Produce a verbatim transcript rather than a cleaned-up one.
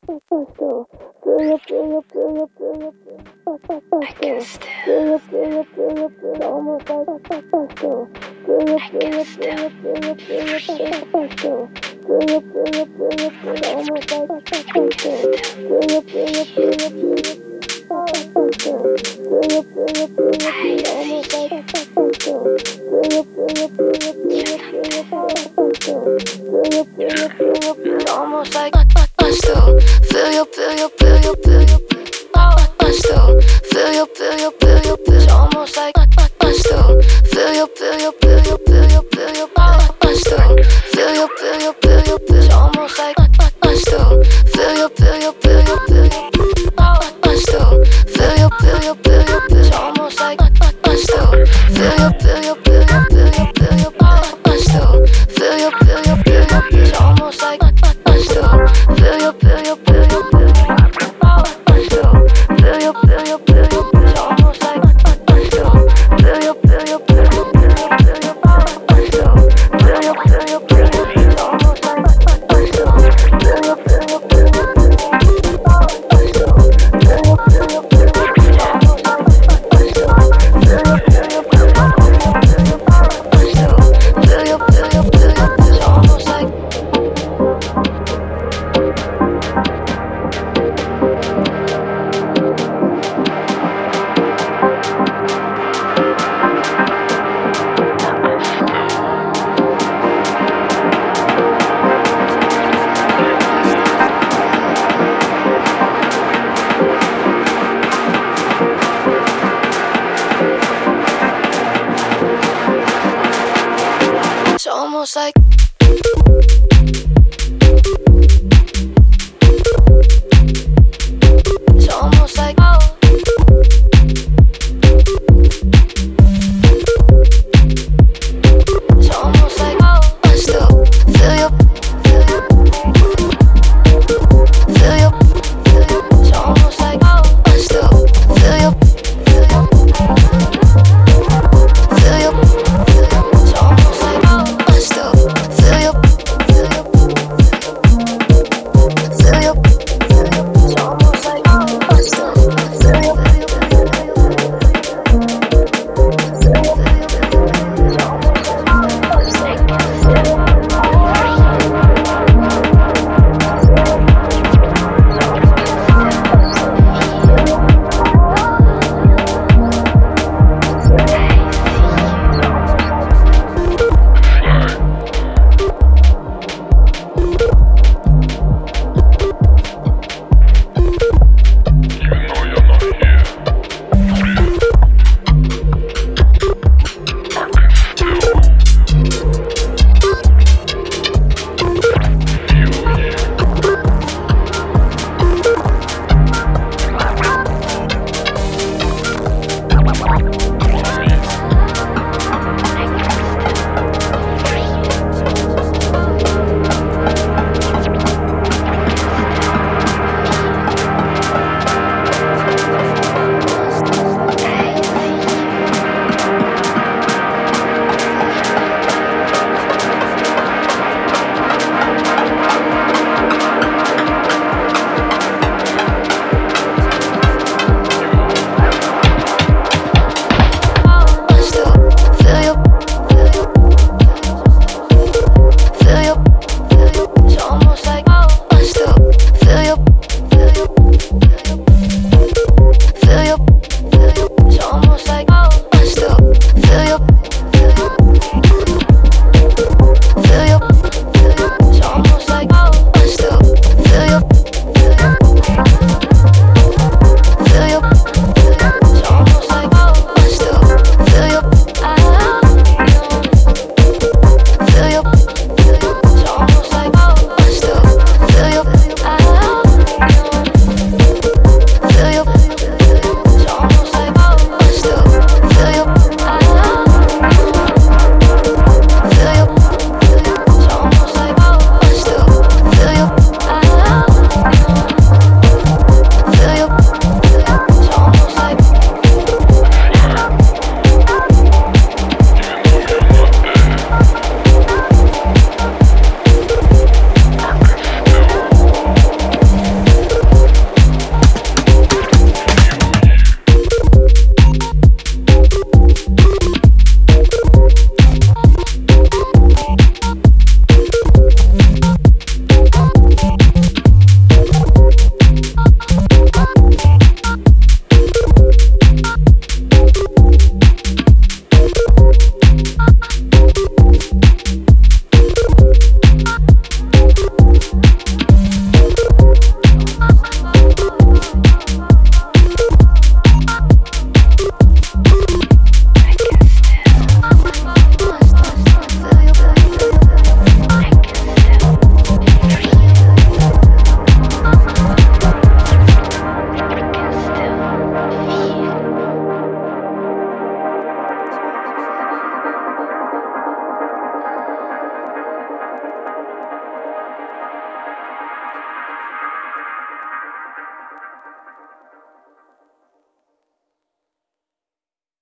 Faster, feel up, feel up, feel up, feel up, faster, feel up, feel up, feel up, feel almost like faster, feel up, feel up, feel up, feel up, feel up, faster, feel up, feel up, feel up, feel almost like faster, feel up, feel up, feel up, feel up. Faster, feel up, feel up, feel up, feel almost like faster, feel up, feel up, feel up, feel up, feel up, faster, feel up, feel up, feel up, feel almost like faster, feel up, feel up.